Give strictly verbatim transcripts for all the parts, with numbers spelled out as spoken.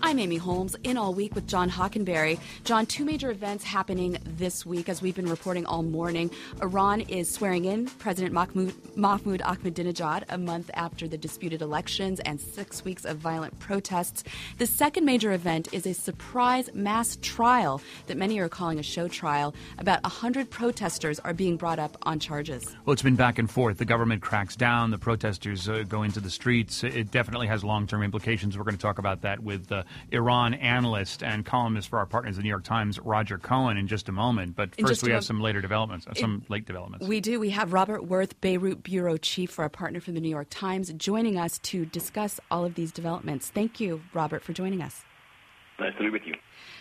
I'm Amy Holmes, in all week with John Hockenberry. John, two major events happening this week, as we've been reporting all morning. Iran is swearing in President Mahmoud, Mahmoud Ahmadinejad a month after the disputed elections and six weeks of violent protests. The second major event is a surprise mass trial that many are calling a show trial. About one hundred protesters are being brought up on charges. Well, it's been back and forth. The government cracks down. The protesters uh, go into the streets. It definitely has long-term implications. We're going to talk about that with uh, Iran analyst and columnist for our partners, the New York Times, Roger Cohen, in just a moment. But first, we have some later developments, uh, some late developments. We do. We have Robert Worth, Beirut bureau chief for our partner from the New York Times, joining us to discuss all of these developments. Thank you, Robert, for joining us. Nice to be with you.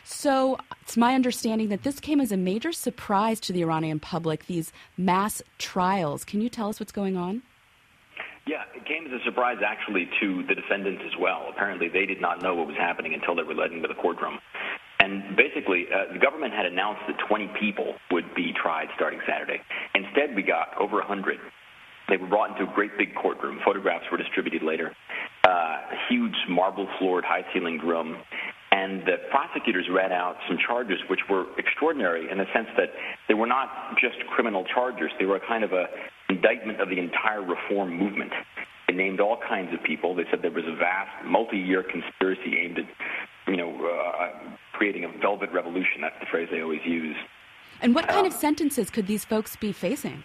So it's my understanding that this came as a major surprise to the Iranian public, these mass trials. Can you tell us what's going on? Yeah, it came as a surprise, actually, to the defendants as well. Apparently, they did not know what was happening until they were led into the courtroom. And basically, uh, the government had announced that twenty people would be tried starting Saturday. Instead, we got over one hundred. They were brought into a great big courtroom. Photographs were distributed later. Uh, a huge marble-floored, high-ceilinged room. And the prosecutors read out some charges which were extraordinary in the sense that they were not just criminal charges. They were a kind of a indictment of the entire reform movement. They named all kinds of people. They said there was a vast multi-year conspiracy aimed at, you know, uh, creating a velvet revolution. That's the phrase they always use. And what kind um, of sentences could these folks be facing?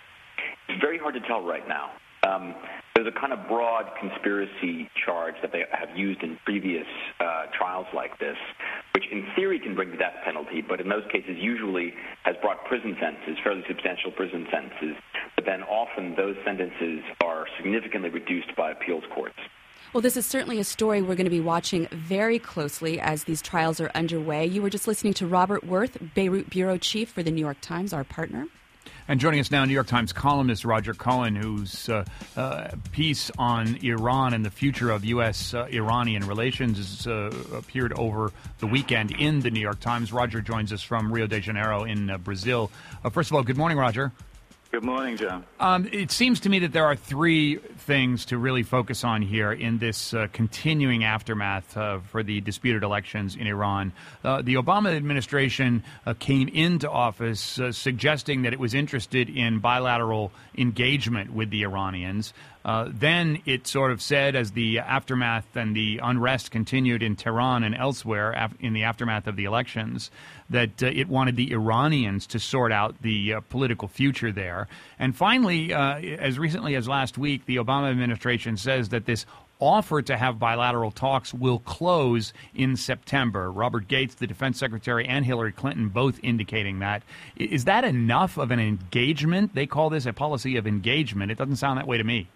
It's very hard to tell right now. Um, there's a kind of broad conspiracy charge that they have used in previous uh, trials like this, which in theory can bring the death penalty, but in those cases usually has brought prison sentences, fairly substantial prison sentences, but then often those sentences are significantly reduced by appeals courts. Well, this is certainly a story we're going to be watching very closely as these trials are underway. You were just listening to Robert Worth, Beirut bureau chief for the New York Times, our partner. And joining us now, New York Times columnist Roger Cohen, whose uh, uh, piece on Iran and the future of U S uh, Iranian relations has uh, appeared over the weekend in the New York Times. Roger joins us from Rio de Janeiro in uh, Brazil. Uh, first of all, good morning, Roger. Good morning, John. Um, it seems to me that there are three things to really focus on here in this uh, continuing aftermath uh, for the disputed elections in Iran. Uh, the Obama administration uh, came into office uh, suggesting that it was interested in bilateral engagement with the Iranians. Uh, then it sort of said, as the aftermath and the unrest continued in Tehran and elsewhere af- in the aftermath of the elections, that uh, it wanted the Iranians to sort out the uh, political future there. And finally, uh, as recently as last week, the Obama administration says that this offer to have bilateral talks will close in September. Robert Gates, the defense secretary, and Hillary Clinton both indicating that. Is that enough of an engagement? They call this a policy of engagement. It doesn't sound that way to me.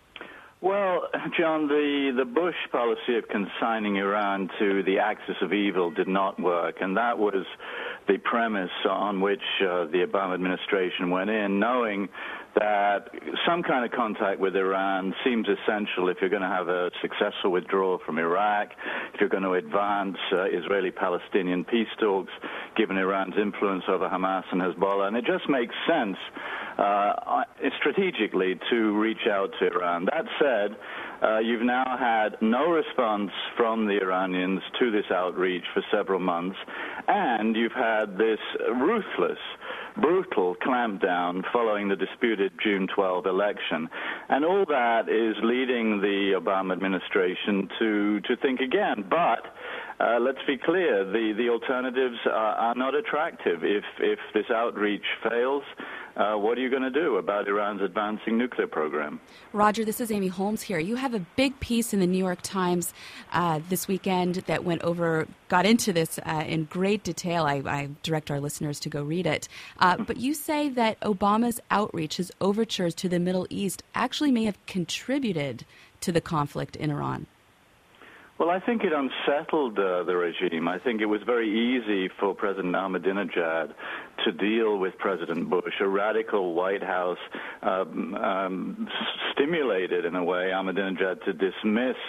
Well, John, the, the Bush policy of consigning Iran to the axis of evil did not work, and that was the premise on which uh, the Obama administration went in, knowing that some kind of contact with Iran seems essential if you're going to have a successful withdrawal from Iraq, if you're going to advance uh, Israeli-Palestinian peace talks, given Iran's influence over Hamas and Hezbollah. And it just makes sense uh, strategically to reach out to Iran. That said, uh, you've now had no response from the Iranians to this outreach for several months, and you've had this ruthless, brutal clampdown following the disputed June twelfth election. And all that is leading the Obama administration to, to think again. But uh, let's be clear, the, the alternatives are, are not attractive. If, if this outreach fails, Uh, what are you going to do about Iran's advancing nuclear program? Roger, this is Amy Holmes here. You have a big piece in the New York Times uh, this weekend that went over, got into this uh, in great detail. I, I direct our listeners to go read it. Uh, but you say that Obama's outreach, his overtures to the Middle East, actually may have contributed to the conflict in Iran. Well, I think it unsettled uh, the regime. I think it was very easy for President Ahmadinejad to deal with President Bush, a radical White House, um, um, stimulated in a way Ahmadinejad to dismiss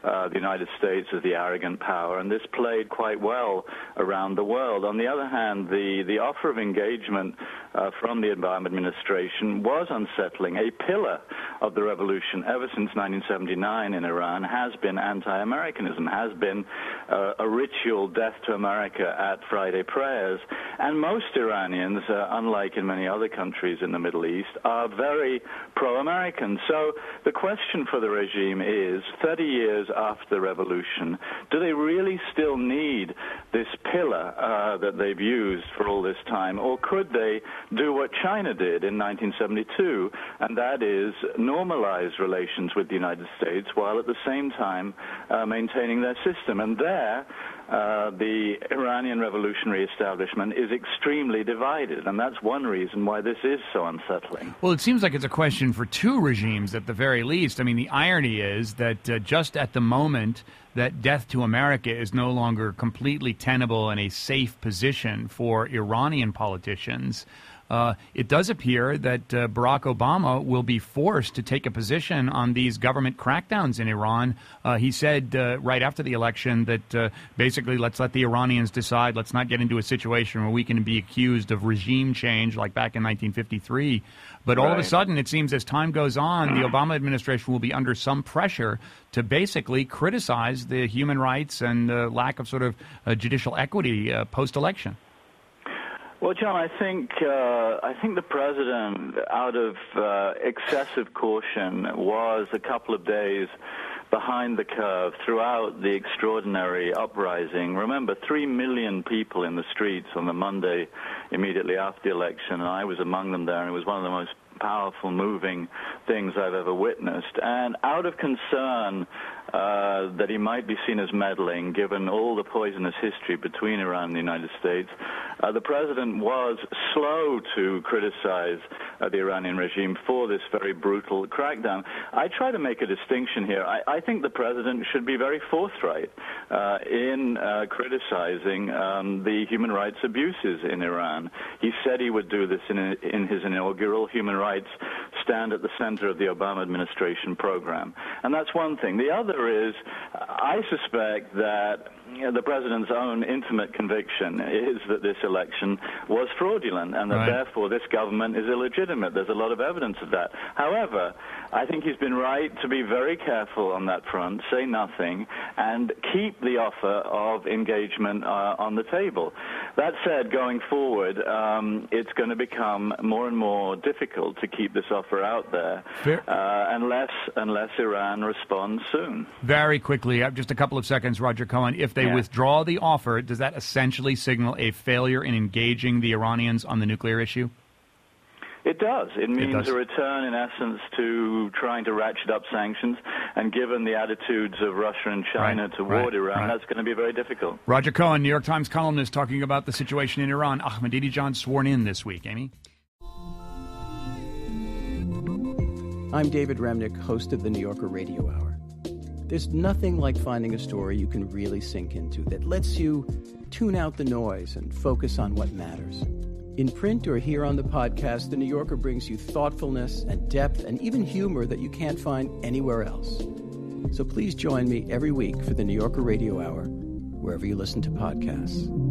uh, the United States as the arrogant power, and this played quite well around the world. On the other hand, the, the offer of engagement uh, from the Obama administration was unsettling. A pillar of the revolution ever since nineteen seventy-nine in Iran has been anti-Americanism, has been uh, a ritual death to America at Friday prayers. And most Iranians, uh, unlike in many other countries in the Middle East, are very pro-American. So the question for the regime is, thirty years after the revolution, do they really still need this pillar uh, that they've used for all this time, or could they do what China did in nineteen seventy-two, and that is normalize relations with the United States while at the same time uh, maintaining their system? And there, uh, the Iranian revolutionary establishment is extremely divided, and that's one reason why this is so unsettling. Well, it seems like it's a question for two regimes at the very least. I mean, the irony is that uh, just at the moment that death to America is no longer completely tenable and a safe position for Iranian politicians, Uh, it does appear that uh, Barack Obama will be forced to take a position on these government crackdowns in Iran. Uh, he said uh, right after the election that uh, basically let's let the Iranians decide. Let's not get into a situation where we can be accused of regime change like back in nineteen fifty-three. But all right. of a sudden, it seems as time goes on, the Obama administration will be under some pressure to basically criticize the human rights and uh, lack of sort of uh, judicial equity uh, post-election. Well, John, I think uh, I think the president, out of uh, excessive caution, was a couple of days behind the curve throughout the extraordinary uprising. Remember, three million people in the streets on the Monday immediately after the election, and I was among them there, and it was one of the most powerful, moving things I've ever witnessed. And out of concern uh, that he might be seen as meddling, given all the poisonous history between Iran and the United States, uh, the president was slow to criticize uh, the Iranian regime for this very brutal crackdown. I try to make a distinction here. I, I think the president should be very forthright uh, in uh, criticizing um, the human rights abuses in Iran. He said he would do this in, a, in his inaugural human rights stand at the center of the Obama administration program. And that's one thing. The other is, I suspect that you know, the president's own intimate conviction is that this election was fraudulent and that right. therefore this government is illegitimate. There's a lot of evidence of that. However, I think he's been right to be very careful on that front, say nothing, and keep the offer of engagement uh, on the table. That said, going forward, um, it's going to become more and more difficult to keep this offer out there uh, unless unless Iran responds soon. Very quickly, just a couple of seconds, Roger Cohen. If they yeah. withdraw the offer, does that essentially signal a failure in engaging the Iranians on the nuclear issue? It does. It means it does. a return, in essence, to trying to ratchet up sanctions. And given the attitudes of Russia and China right, toward right, Iran, right. that's going to be very difficult. Roger Cohen, New York Times columnist, talking about the situation in Iran. Ahmadinejad sworn in this week. Amy? I'm David Remnick, host of the New Yorker Radio Hour. There's nothing like finding a story you can really sink into that lets you tune out the noise and focus on what matters. In print or here on the podcast, The New Yorker brings you thoughtfulness and depth and even humor that you can't find anywhere else. So please join me every week for the New Yorker Radio Hour, wherever you listen to podcasts.